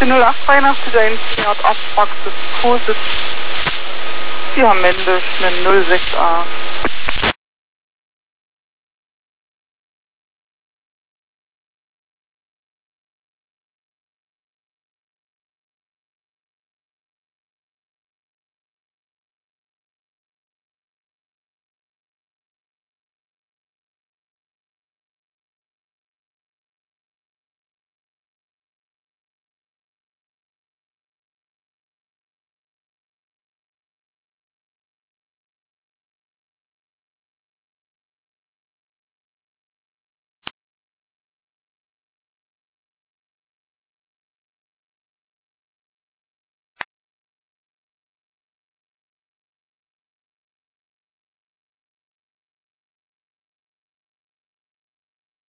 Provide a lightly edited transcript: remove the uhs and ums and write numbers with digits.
0883, der Fiat Abpraxis Vorsitz. Sie haben Mendes, einen 06a.